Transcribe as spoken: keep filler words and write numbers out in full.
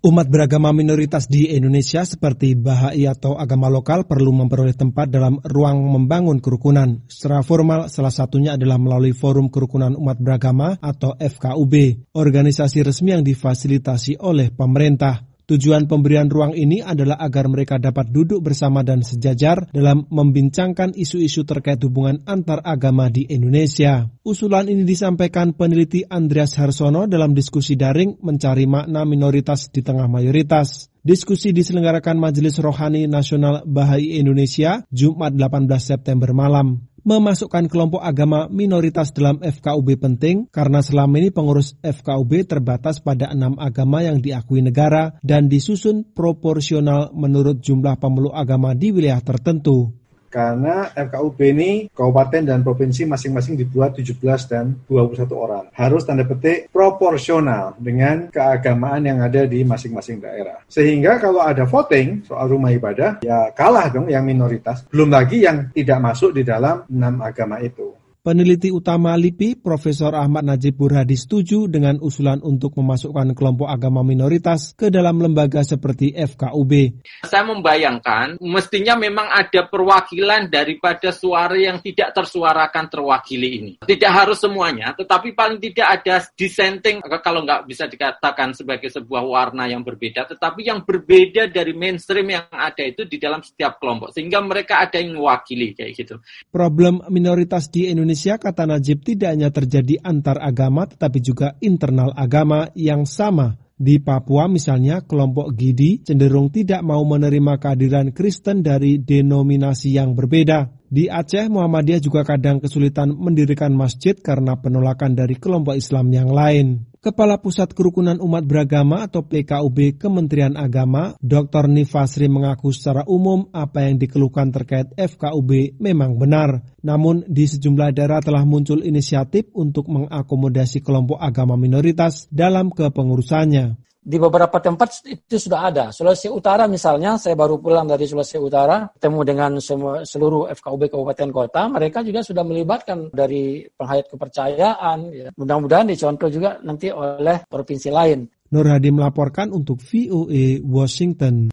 Umat beragama minoritas di Indonesia seperti Bahai atau agama lokal perlu memperoleh tempat dalam ruang membangun kerukunan. Secara formal, salah satunya adalah melalui Forum Kerukunan Umat Beragama atau F K U B, organisasi resmi yang difasilitasi oleh pemerintah. Tujuan pemberian ruang ini adalah agar mereka dapat duduk bersama dan sejajar dalam membincangkan isu-isu terkait hubungan antar agama di Indonesia. Usulan ini disampaikan peneliti Andreas Harsono dalam diskusi daring mencari makna minoritas di tengah mayoritas. Diskusi diselenggarakan Majelis Rohani Nasional Bahai Indonesia Jumat delapan belas September malam. Memasukkan kelompok agama minoritas dalam F K U B penting karena selama ini pengurus F K U B terbatas pada enam agama yang diakui negara dan disusun proporsional menurut jumlah pemeluk agama di wilayah tertentu. Karena F K U B ini kabupaten dan provinsi masing-masing dibuat tujuh belas dan dua puluh satu orang. Harus tanda petik proporsional dengan keagamaan yang ada di masing-masing daerah. Sehingga kalau ada voting soal rumah ibadah, ya kalah dong yang minoritas. Belum lagi yang tidak masuk di dalam enam agama itu. Peneliti utama L I P I, Profesor Ahmad Najib Burhadi setuju dengan usulan untuk memasukkan kelompok agama minoritas ke dalam lembaga seperti F K U B. Saya membayangkan mestinya memang ada perwakilan daripada suara yang tidak tersuarakan terwakili ini. Tidak harus semuanya, tetapi paling tidak ada dissenting, kalau nggak bisa dikatakan sebagai sebuah warna yang berbeda, tetapi yang berbeda dari mainstream yang ada itu di dalam setiap kelompok. Sehingga mereka ada yang mewakili kayak gitu. Problem minoritas di Indonesia Indonesia, kata Najib, tidak hanya terjadi antar agama tetapi juga internal agama yang sama. Di Papua misalnya, kelompok Gidi cenderung tidak mau menerima kehadiran Kristen dari denominasi yang berbeda. Di Aceh, Muhammadiyah juga kadang kesulitan mendirikan masjid karena penolakan dari kelompok Islam yang lain. Kepala Pusat Kerukunan Umat Beragama atau P K U B Kementerian Agama, Doktor Nifasri mengaku secara umum apa yang dikeluhkan terkait F K U B memang benar. Namun di sejumlah daerah telah muncul inisiatif untuk mengakomodasi kelompok agama minoritas dalam kepengurusannya. Di beberapa tempat itu sudah ada. Sulawesi Utara misalnya, saya baru pulang dari Sulawesi Utara, ketemu dengan semua, seluruh F K U B kabupaten kota, mereka juga sudah melibatkan dari penghayat kepercayaan. Ya. Mudah-mudahan dicontoh juga nanti oleh provinsi lain. Nur Hadi melaporkan untuk V O A Washington.